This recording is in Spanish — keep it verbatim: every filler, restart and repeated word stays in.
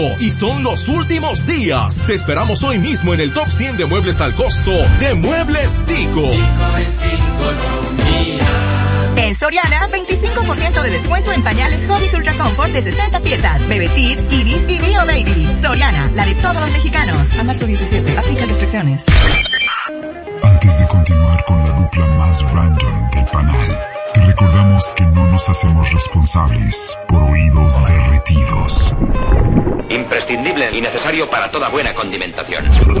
Y son los últimos días. Te esperamos hoy mismo en el top cien de muebles al costo de Muebles Tico. En Soriana, veinticinco por ciento de descuento en pañales Hobbies Ultra Comfort de sesenta piezas. Bebecir, Ibis y Bio Baby. Soriana, la de todos los mexicanos. A marzo diecisiete, aplica restricciones. Antes de continuar con la dupla más random del panel, te recordamos que no nos hacemos responsables por oídos derretidos. Imprescindible y necesario para toda buena condimentación.